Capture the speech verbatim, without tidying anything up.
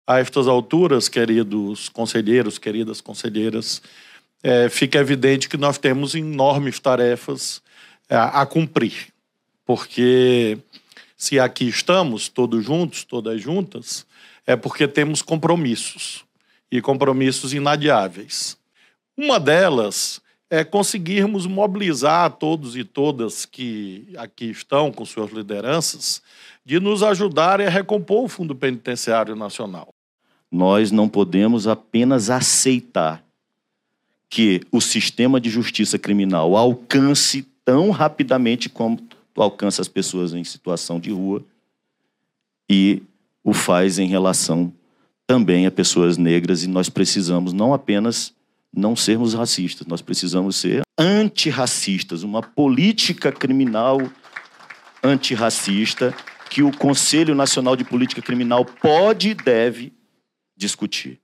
A estas alturas, queridos conselheiros, queridas conselheiras, é, fica evidente que nós temos enormes tarefas a, a cumprir, porque se aqui estamos todos juntos, todas juntas, é porque temos compromissos, e compromissos inadiáveis. Uma delas é conseguirmos mobilizar todos e todas que aqui estão com suas lideranças de nos ajudarem a recompor o Fundo Penitenciário Nacional. Nós não podemos apenas aceitar que o sistema de justiça criminal alcance tão rapidamente como alcança as pessoas em situação de rua e o faz em relação também a pessoas negras, e nós precisamos não apenas não sermos racistas, nós precisamos ser antirracistas, uma política criminal antirracista que o Conselho Nacional de Política Criminal pode e deve discutir.